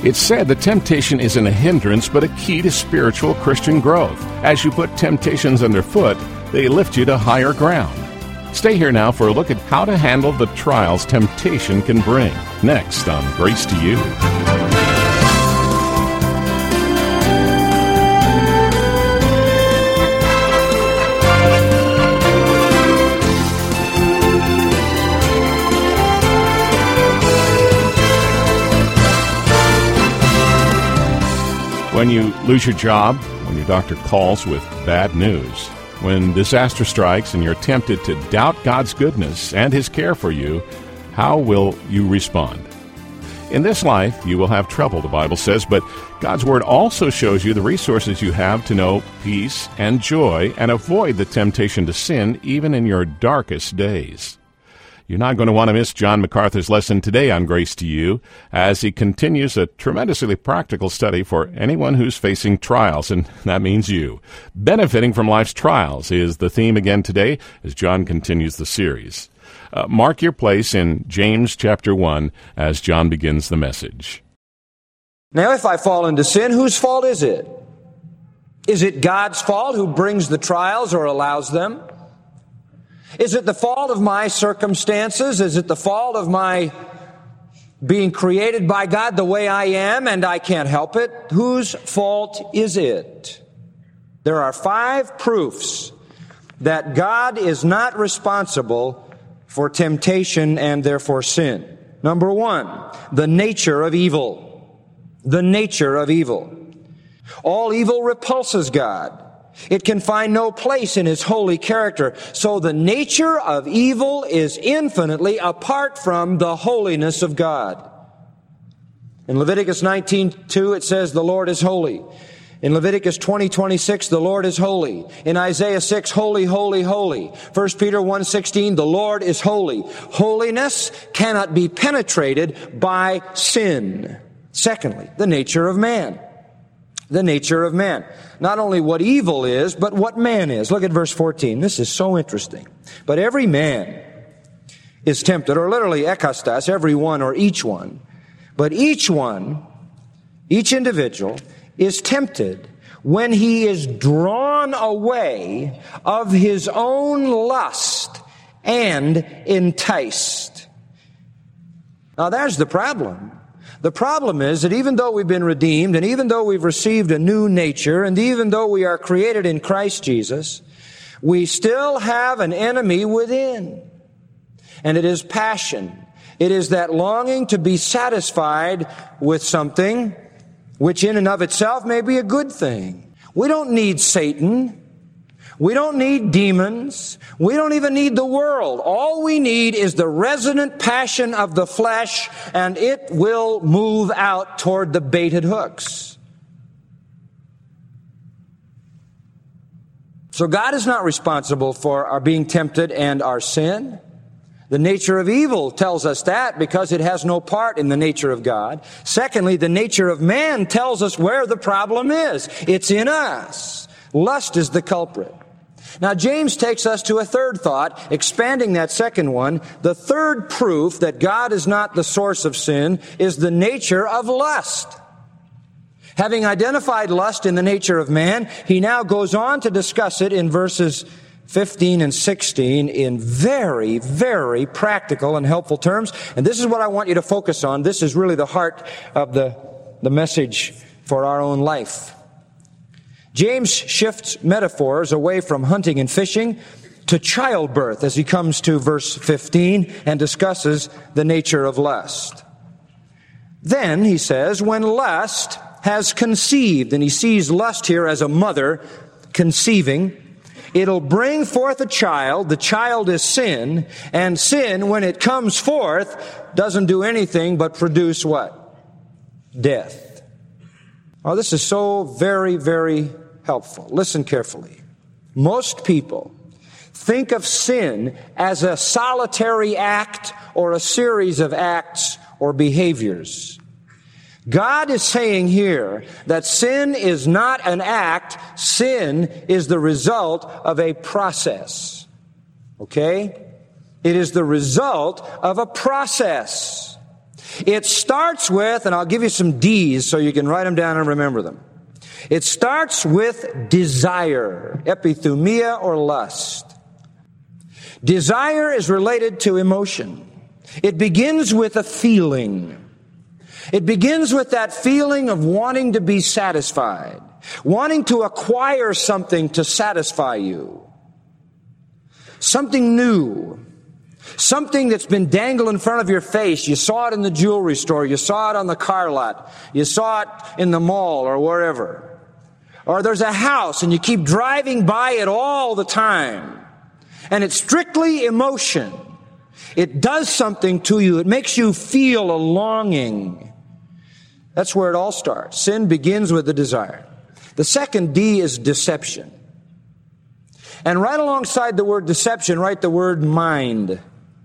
It's said that temptation isn't a hindrance, but a key to spiritual Christian growth. As you put temptations underfoot, they lift you to higher ground. Stay here now for a look at how to handle the trials temptation can bring. Next on Grace to You. When you lose your job, when your doctor calls with bad news, when disaster strikes and you're tempted to doubt God's goodness and His care for you, how will you respond? In this life, you will have trouble, the Bible says, but God's Word also shows you the resources you have to know peace and joy and avoid the temptation to sin even in your darkest days. You're not going to want to miss John MacArthur's lesson today on Grace to You as he continues a tremendously practical study for anyone who's facing trials, and that means you. Benefiting from life's trials is the theme again today as John continues the series. Mark your place in James chapter 1 as John begins the message. Now, if I fall into sin, whose fault is it? Is it God's fault who brings the trials or allows them? Is it the fault of my circumstances? Is it the fault of my being created by God the way I am and I can't help it? Whose fault is it? There are 5 proofs that God is not responsible for temptation and therefore sin. Number 1, the nature of evil. The nature of evil. All evil repulses God. It can find no place in His holy character. So the nature of evil is infinitely apart from the holiness of God. In Leviticus 19:2 it says, the Lord is holy. In Leviticus 20:26, the Lord is holy. In Isaiah 6, holy, holy, holy. 1 Peter 1:16, the Lord is holy. Holiness cannot be penetrated by sin. Secondly, the nature of man. The nature of man. Not only what evil is, but what man is. Look at verse 14. This is so interesting. But every man is tempted, or literally ekastas, every one or each one. But each one, each individual, is tempted when he is drawn away of his own lust and enticed. Now there's the problem. The problem is that even though we've been redeemed, and even though we've received a new nature, and even though we are created in Christ Jesus, we still have an enemy within. And it is passion. It is that longing to be satisfied with something which in and of itself may be a good thing. We don't need Satan. We don't need demons. We don't even need the world. All we need is the resonant passion of the flesh, and it will move out toward the baited hooks. So God is not responsible for our being tempted and our sin. The nature of evil tells us that because it has no part in the nature of God. Secondly, the nature of man tells us where the problem is. It's in us. Lust is the culprit. Now, James takes us to a third thought, expanding that second one. The third proof that God is not the source of sin is the nature of lust. Having identified lust in the nature of man, he now goes on to discuss it in verses 15 and 16 in very, very practical and helpful terms. And this is what I want you to focus on. This is really the heart of the message for our own life. James shifts metaphors away from hunting and fishing to childbirth as he comes to verse 15 and discusses the nature of lust. Then, he says, when lust has conceived, and he sees lust here as a mother conceiving, it'll bring forth a child. The child is sin, and sin, when it comes forth, doesn't do anything but produce what? Death. Oh, this is so very, very helpful. Listen carefully. Most people think of sin as a solitary act or a series of acts or behaviors. God is saying here that sin is not an act. Sin is the result of a process. Okay? It is the result of a process. It starts with, and I'll give you some D's so you can write them down and remember them. It starts with desire, epithumia or lust. Desire is related to emotion. It begins with a feeling. It begins with that feeling of wanting to be satisfied, wanting to acquire something to satisfy you. Something new. Something that's been dangled in front of your face. You saw it in the jewelry store. You saw it on the car lot. You saw it in the mall or wherever. Or there's a house and you keep driving by it all the time. And it's strictly emotion. It does something to you. It makes you feel a longing. That's where it all starts. Sin begins with the desire. The second D is deception. And right alongside the word deception, write the word mind.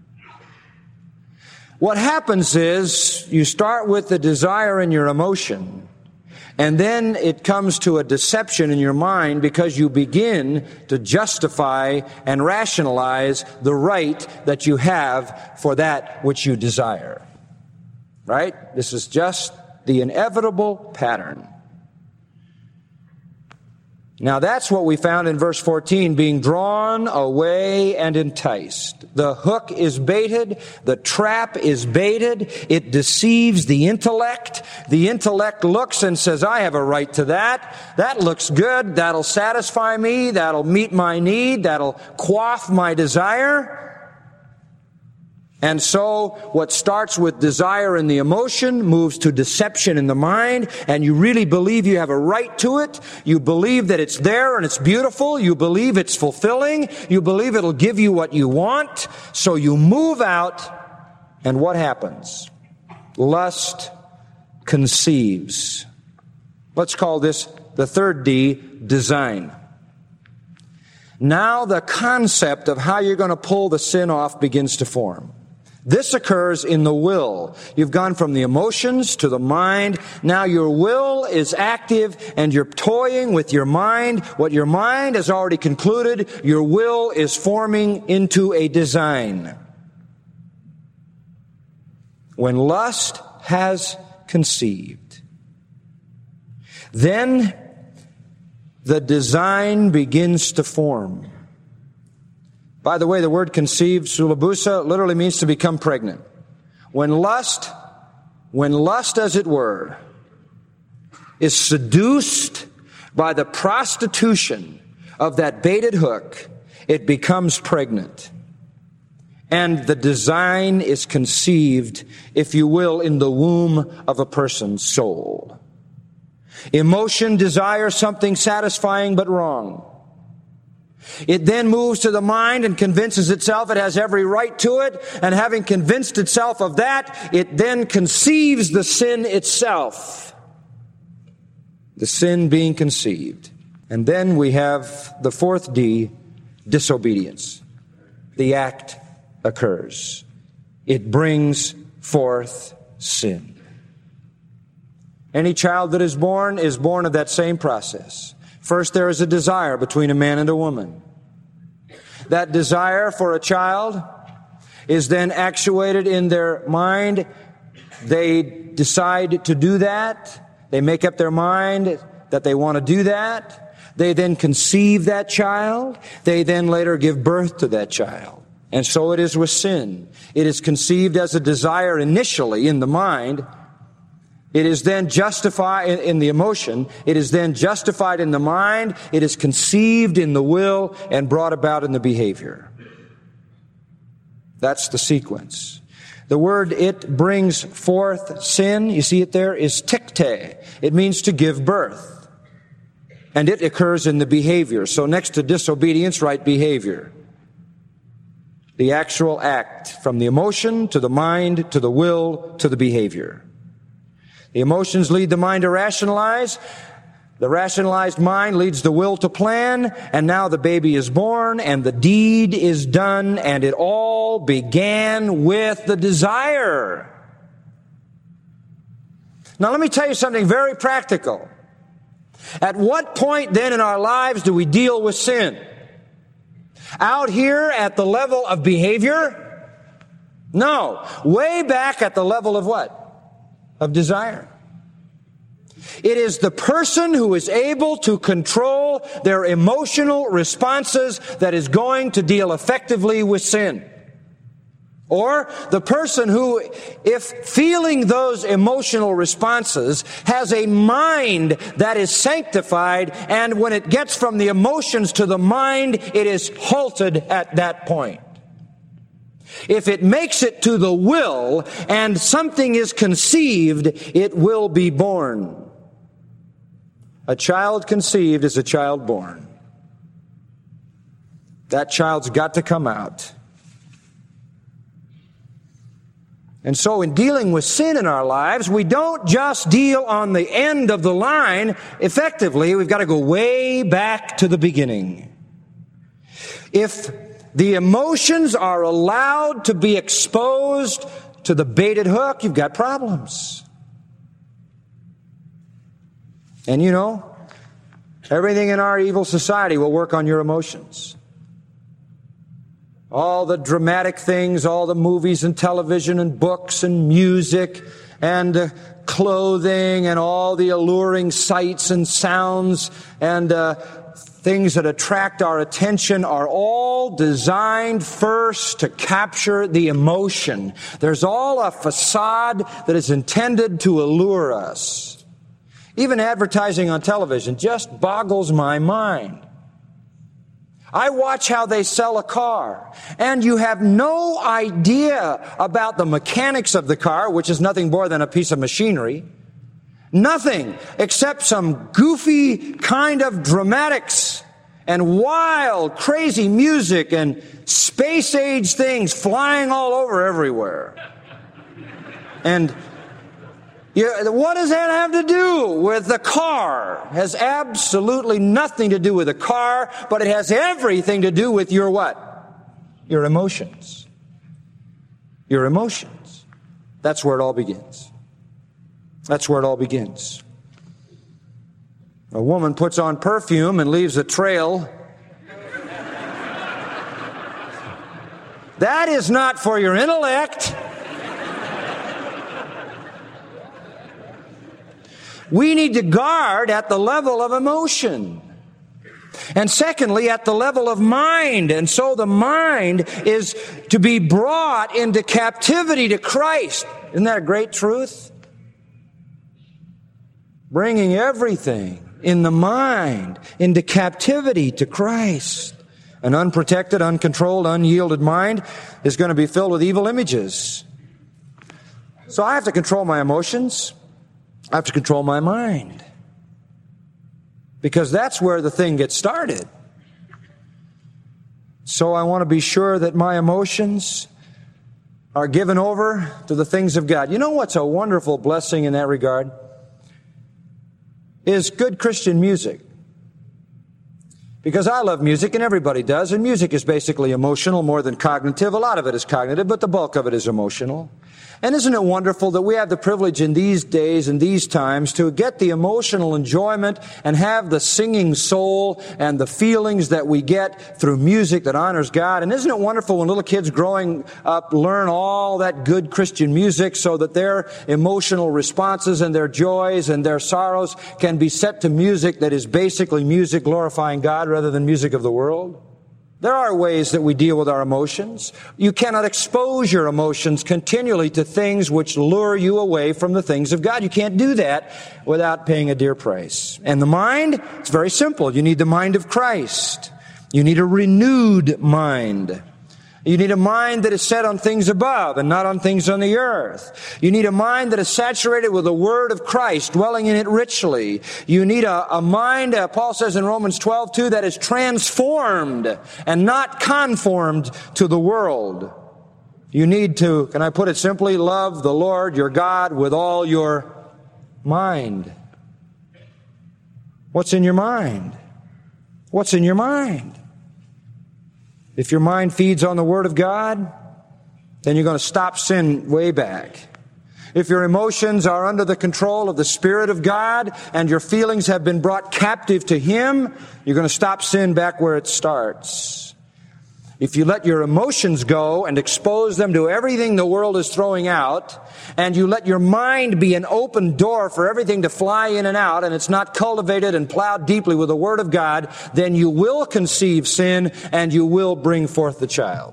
What happens is you start with the desire in your emotion, and then it comes to a deception in your mind because you begin to justify and rationalize the right that you have for that which you desire. Right? This is just the inevitable pattern. Now that's what we found in verse 14, being drawn away and enticed. The hook is baited, the trap is baited, it deceives the intellect. The intellect looks and says, I have a right to that. That looks good, that'll satisfy me, that'll meet my need, that'll quaff my desire. And so what starts with desire in the emotion moves to deception in the mind, and you really believe you have a right to it. You believe that it's there and it's beautiful. You believe it's fulfilling. You believe it'll give you what you want. So you move out, and what happens? Lust conceives. Let's call this the third D, design. Now the concept of how you're going to pull the sin off begins to form. This occurs in the will. You've gone from the emotions to the mind. Now your will is active and you're toying with your mind. What your mind has already concluded, your will is forming into a design. When lust has conceived, then the design begins to form. By the way, the word conceived, sulabusa, literally means to become pregnant. When lust, as it were, is seduced by the prostitution of that baited hook, it becomes pregnant. And the design is conceived, if you will, in the womb of a person's soul. Emotion desires something satisfying but wrong. It then moves to the mind and convinces itself it has every right to it, and having convinced itself of that, it then conceives the sin itself. The sin being conceived. And then we have the fourth D, disobedience. The act occurs. It brings forth sin. Any child that is born of that same process. First, there is a desire between a man and a woman. That desire for a child is then actuated in their mind. They decide to do that. They make up their mind that they want to do that. They then conceive that child. They then later give birth to that child. And so it is with sin. It is conceived as a desire initially in the mind. It is then justified in the emotion. It is then justified in the mind. It is conceived in the will and brought about in the behavior. That's the sequence. The word it brings forth sin, you see it there, is tikte. It means to give birth. And it occurs in the behavior. So next to disobedience, write behavior. The actual act from the emotion to the mind to the will to the behavior. The emotions lead the mind to rationalize. The rationalized mind leads the will to plan. And now the baby is born and the deed is done, and it all began with the desire. Now let me tell you something very practical. At what point then in our lives do we deal with sin? Out here at the level of behavior? No, way back at the level of what? Of desire. It is the person who is able to control their emotional responses that is going to deal effectively with sin. Or the person who, if feeling those emotional responses, has a mind that is sanctified, and when it gets from the emotions to the mind, it is halted at that point. If it makes it to the will and something is conceived, it will be born. A child conceived is a child born. That child's got to come out. And so in dealing with sin in our lives, we don't just deal on the end of the line effectively. We've got to go way back to the beginning. If the emotions are allowed to be exposed to the baited hook, you've got problems. And you know, everything in our evil society will work on your emotions. All the dramatic things, all the movies and television and books and music and clothing and all the alluring sights and sounds and things that attract our attention are all designed first to capture the emotion. There's all a facade that is intended to allure us. Even advertising on television just boggles my mind. I watch how they sell a car, and you have no idea about the mechanics of the car, which is nothing more than a piece of machinery. Nothing except some goofy kind of dramatics and wild, crazy music and space-age things flying all over everywhere. And what does that have to do with the car? It has absolutely nothing to do with the car, but it has everything to do with your what? Your emotions. Your emotions. That's where it all begins. That's where it all begins. A woman puts on perfume and leaves a trail. That is not for your intellect. We need to guard at the level of emotion. And secondly, at the level of mind. And so the mind is to be brought into captivity to Christ. Isn't that a great truth? Bringing everything in the mind into captivity to Christ. An unprotected, uncontrolled, unyielded mind is going to be filled with evil images. So I have to control my emotions. I have to control my mind. Because that's where the thing gets started. So I want to be sure that my emotions are given over to the things of God. You know what's a wonderful blessing in that regard? Is good Christian music. Because I love music, and everybody does, and music is basically emotional more than cognitive. A lot of it is cognitive, but the bulk of it is emotional. And isn't it wonderful that we have the privilege in these days and these times to get the emotional enjoyment and have the singing soul and the feelings that we get through music that honors God? And isn't it wonderful when little kids growing up learn all that good Christian music so that their emotional responses and their joys and their sorrows can be set to music that is basically music glorifying God rather than music of the world? There are ways that we deal with our emotions. You cannot expose your emotions continually to things which lure you away from the things of God. You can't do that without paying a dear price. And the mind, it's very simple. You need the mind of Christ. You need a renewed mind. You need a mind that is set on things above and not on things on the earth. You need a mind that is saturated with the Word of Christ, dwelling in it richly. You need a mind, Paul says in Romans 12:2, that is transformed and not conformed to the world. You need to, can I put it simply, love the Lord your God with all your mind. What's in your mind? What's in your mind? If your mind feeds on the Word of God, then you're going to stop sin way back. If your emotions are under the control of the Spirit of God and your feelings have been brought captive to Him, you're going to stop sin back where it starts. if you let your emotions go and expose them to everything the world is throwing out, and you let your mind be an open door for everything to fly in and out, and it's not cultivated and plowed deeply with the Word of God, then you will conceive sin and you will bring forth the child.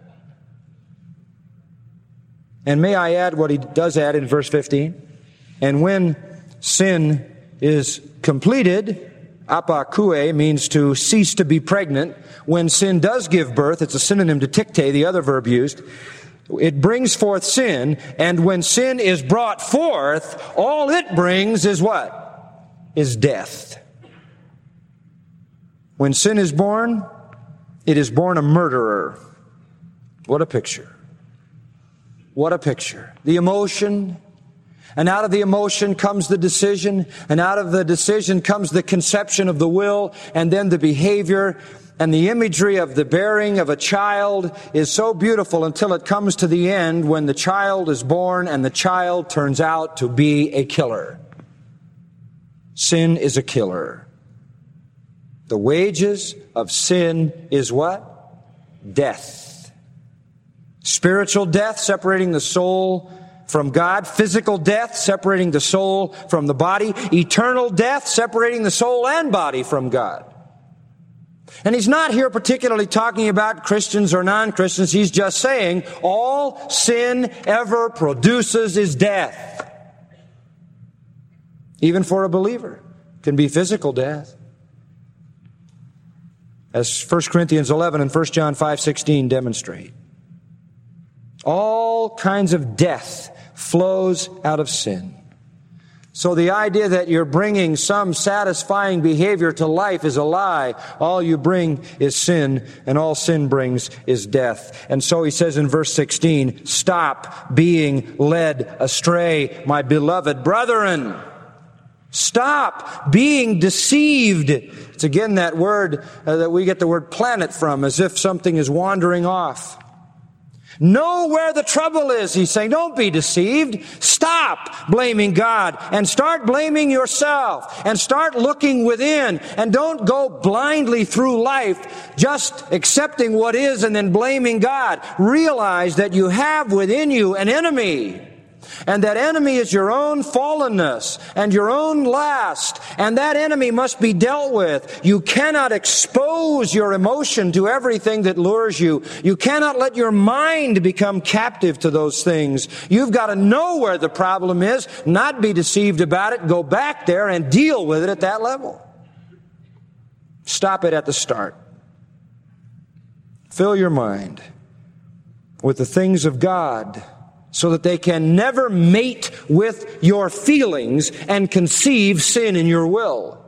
And may I add what he does add in verse 15? And when sin is completed, apakue means to cease to be pregnant. When sin does give birth, it's a synonym to tikte, the other verb used. It brings forth sin, and when sin is brought forth, all it brings is what? Is death. When sin is born, it is born a murderer. What a picture. What a picture. The emotion, and out of the emotion comes the decision, and out of the decision comes the conception of the will, and then the behavior. And the imagery of the bearing of a child is so beautiful until it comes to the end when the child is born and the child turns out to be a killer. Sin is a killer. The wages of sin is what? Death. Spiritual death, separating the soul from God. Physical death, separating the soul from the body. Eternal death, separating the soul and body from God. And he's not here particularly talking about Christians or non-Christians. He's just saying all sin ever produces is death. Even for a believer. It can be physical death. As 1 Corinthians 11 and 1 John 5:16 demonstrate. All kinds of death flows out of sin. So the idea that you're bringing some satisfying behavior to life is a lie. All you bring is sin, and all sin brings is death. And so he says in verse 16, stop being led astray, my beloved brethren. Stop being deceived. It's again that word that we get the word planet from, as if something is wandering off. Know where the trouble is, he's saying. Don't be deceived. Stop blaming God and start blaming yourself and start looking within, and don't go blindly through life just accepting what is and then blaming God. Realize that you have within you an enemy. And that enemy is your own fallenness and your own lust. And that enemy must be dealt with. You cannot expose your emotion to everything that lures you. You cannot let your mind become captive to those things. You've got to know where the problem is, not be deceived about it, go back there and deal with it at that level. Stop it at the start. Fill your mind with the things of God, so that they can never mate with your feelings and conceive sin in your will.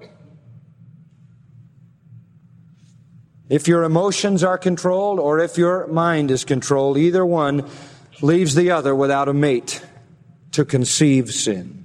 If your emotions are controlled or if your mind is controlled, either one leaves the other without a mate to conceive sin.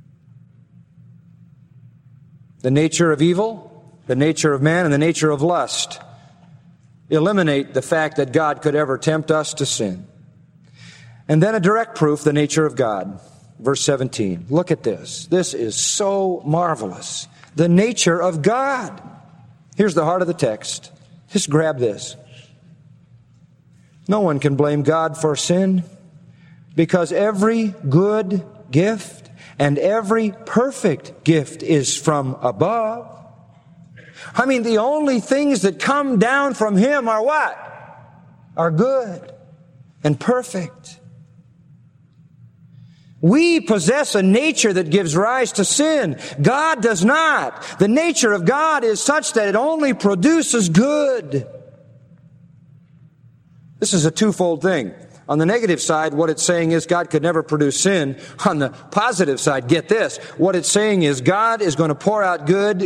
The nature of evil, the nature of man, and the nature of lust eliminate the fact that God could ever tempt us to sin. And then a direct proof, the nature of God. Verse 17. Look at this. This is so marvelous. The nature of God. Here's the heart of the text. Just grab this. No one can blame God for sin, because every good gift and every perfect gift is from above. I mean, the only things that come down from Him are what? Are good and perfect. We possess a nature that gives rise to sin. God does not. The nature of God is such that it only produces good. This is a twofold thing. On the negative side, what it's saying is God could never produce sin. On the positive side, get this. What it's saying is God is going to pour out good,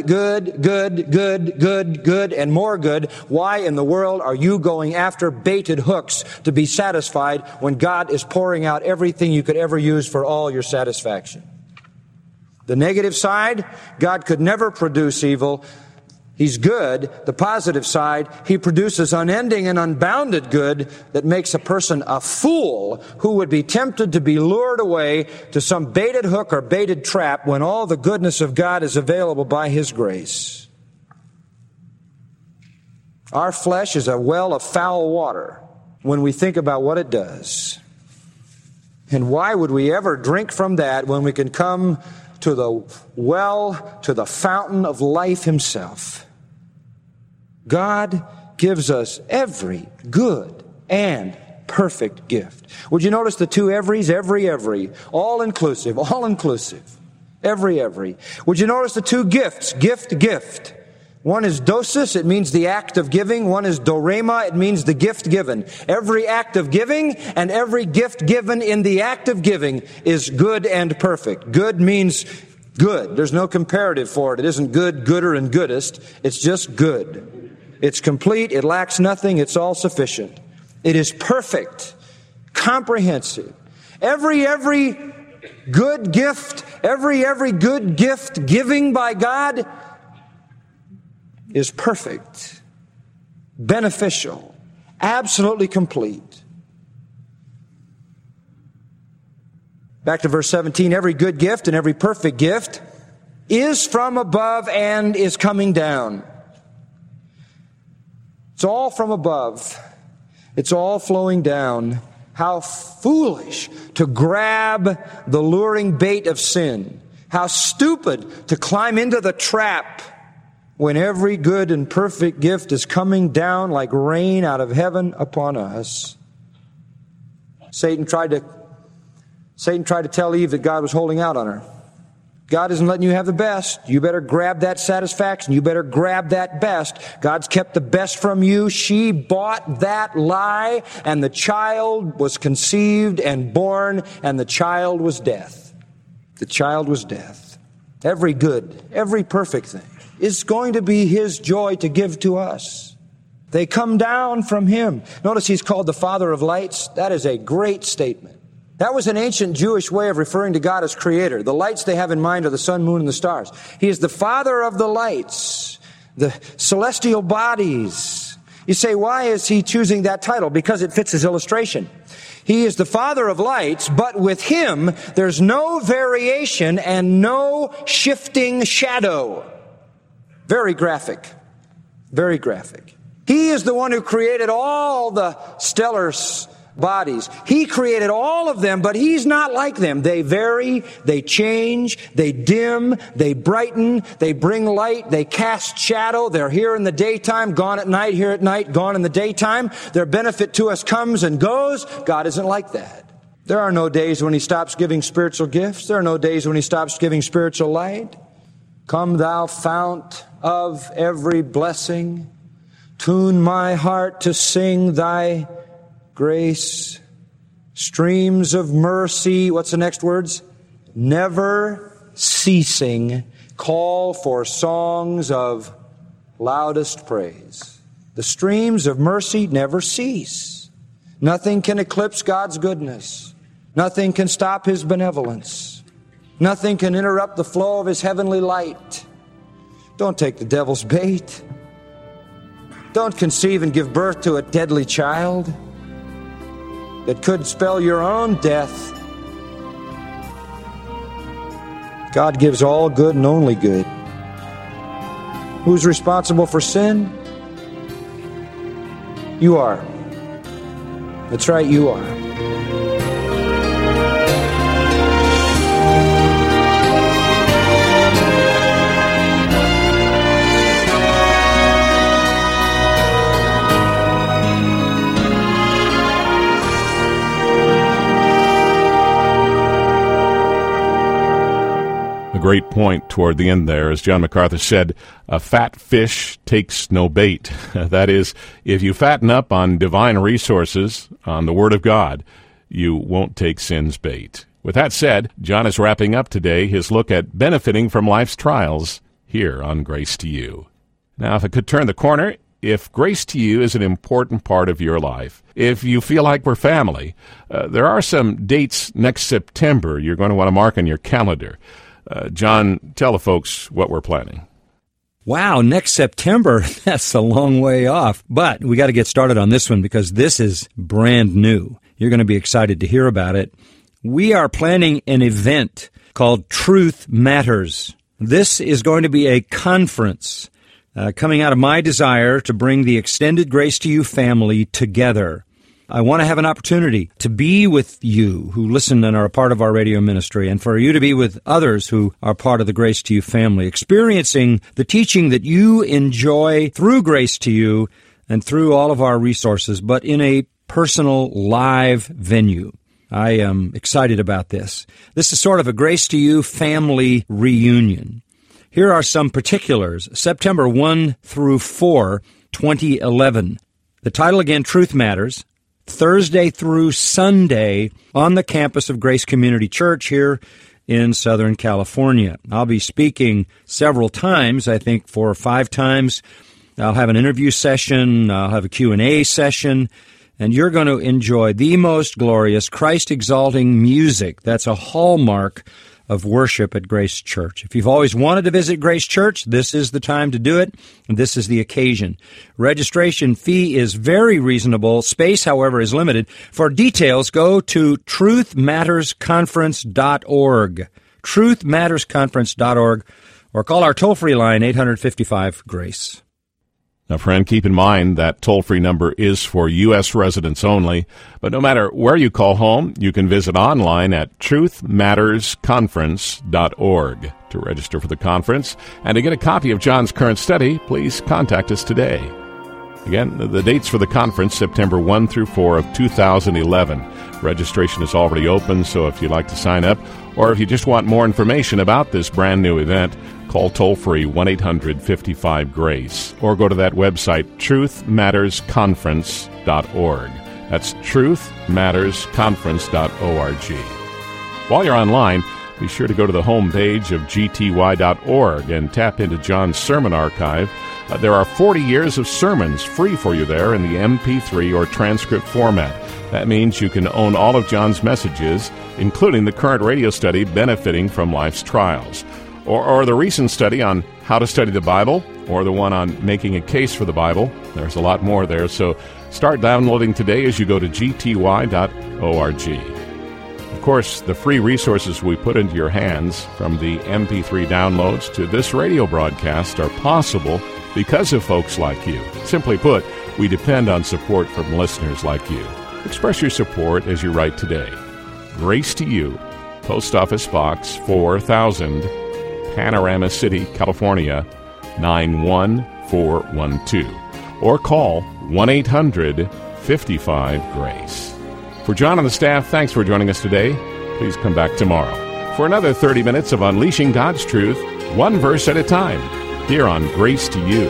and more good. Why in the world are you going after baited hooks to be satisfied when God is pouring out everything you could ever use for all your satisfaction? The negative side, God could never produce evil. He's good. The positive side, He produces unending and unbounded good that makes a person a fool who would be tempted to be lured away to some baited hook or baited trap when all the goodness of God is available by His grace. Our flesh is a well of foul water when we think about what it does. And why would we ever drink from that when we can come to the well, to the fountain of life himself? God gives us every good and perfect gift. Would you notice the two everys? Every. All inclusive. Every. Would you notice the two gifts? Gift. One is dosis, it means the act of giving. One is dorema, it means the gift given. Every act of giving and every gift given in the act of giving is good and perfect. Good means good. There's no comparative for it. It isn't good, gooder, and goodest. It's just good. It's complete. It lacks nothing. It's all sufficient. It is perfect, comprehensive. Every good gift, every good gift giving by God is perfect, beneficial, absolutely complete. Back to verse 17, every good gift and every perfect gift is from above and is coming down. It's all from above. It's all flowing down. How foolish to grab the luring bait of sin. How stupid to climb into the trap when every good and perfect gift is coming down like rain out of heaven upon us. Satan tried to tell Eve that God was holding out on her. God isn't letting you have the best. You better grab that satisfaction. You better grab that best. God's kept the best from you. She bought that lie, and the child was conceived and born, and the child was death. The child was death. Every good, every perfect thing is going to be His joy to give to us. They come down from Him. Notice He's called the Father of lights. That is a great statement. That was an ancient Jewish way of referring to God as Creator. The lights they have in mind are the sun, moon, and the stars. He is the Father of the lights, the celestial bodies. You say, why is He choosing that title? Because it fits His illustration. He is the Father of lights, but with Him there's no variation and no shifting shadow. Very graphic. Very graphic. He is the one who created all the stellar bodies. He created all of them, but He's not like them. They vary, they change, they dim, they brighten, they bring light, they cast shadow. They're here in the daytime, gone at night, here at night, gone in the daytime. Their benefit to us comes and goes. God isn't like that. There are no days when He stops giving spiritual gifts. There are no days when He stops giving spiritual light. Come thou fount of every blessing, tune my heart to sing thy grace. Streams of mercy, what's the next words? Never ceasing, call for songs of loudest praise. The streams of mercy never cease. Nothing can eclipse God's goodness. Nothing can stop His benevolence. Nothing can interrupt the flow of His heavenly light. Don't take the devil's bait. Don't conceive and give birth to a deadly child that could spell your own death. God gives all good and only good. Who's responsible for sin? You are. That's right, you are. Great point toward the end there. As John MacArthur said, a fat fish takes no bait. That is, if you fatten up on divine resources, on the Word of God, you won't take sin's bait. With that said, John is wrapping up today his look at benefiting from life's trials here on Grace to You. Now, if I could turn the corner, if Grace to You is an important part of your life, if you feel like we're family, there are some dates next September you're going to want to mark on your calendar. John, tell the folks what we're planning. Wow, next September, that's a long way off. But we got to get started on this one because this is brand new. You're going to be excited to hear about it. We are planning an event called Truth Matters. This is going to be a conference coming out of my desire to bring the extended Grace to You family together. I want to have an opportunity to be with you who listen and are a part of our radio ministry, and for you to be with others who are part of the Grace to You family, experiencing the teaching that you enjoy through Grace to You and through all of our resources, but in a personal, live venue. I am excited about this. This is sort of a Grace to You family reunion. Here are some particulars. September 1 through 4, 2011. The title again, Truth Matters. Thursday through Sunday on the campus of Grace Community Church here in Southern California. I'll be speaking several times, I think 4 or 5 times. I'll have an interview session, I'll have a Q&A session, and you're going to enjoy the most glorious Christ-exalting music. That's a hallmark of worship at Grace Church. If you've always wanted to visit Grace Church, this is the time to do it, and this is the occasion. Registration fee is very reasonable. Space, however, is limited. For details, go to truthmattersconference.org, truthmattersconference.org, or call our toll-free line, 855-GRACE. Now, friend, keep in mind that toll-free number is for U.S. residents only, but no matter where you call home, you can visit online at truthmattersconference.org to register for the conference. And to get a copy of John's current study, please contact us today. Again, the dates for the conference, September 1 through 4 of 2011. Registration is already open, so if you'd like to sign up, or if you just want more information about this brand new event, call toll-free 1-800-55-GRACE, or go to that website, truthmattersconference.org. That's truthmattersconference.org. While you're online, be sure to go to the homepage of gty.org and tap into John's sermon archive. There are 40 years of sermons free for you there in the MP3 or transcript format. That means you can own all of John's messages, including the current radio study benefiting from life's trials, or the recent study on how to study the Bible, or the one on making a case for the Bible. There's a lot more there, so start downloading today as you go to gty.org. Of course, the free resources we put into your hands, from the MP3 downloads to this radio broadcast, are possible because of folks like you. Simply put, we depend on support from listeners like you. Express your support as you write today. Grace to You, Post Office Box 4000, Panorama City, California, 91412. Or call 1-800-55-GRACE. For John and the staff, thanks for joining us today. Please come back tomorrow for another 30 minutes of unleashing God's truth, one verse at a time, here on Grace to You.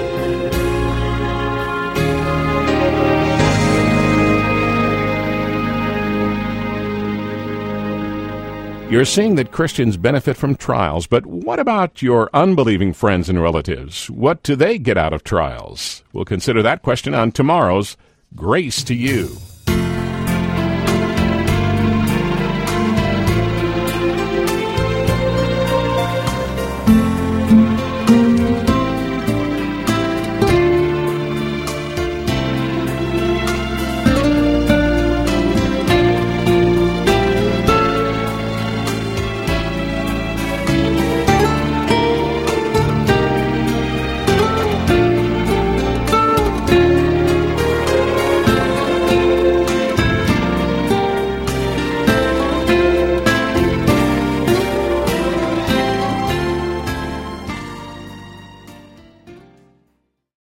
You're seeing that Christians benefit from trials, but what about your unbelieving friends and relatives? What do they get out of trials? We'll consider that question on tomorrow's Grace to You.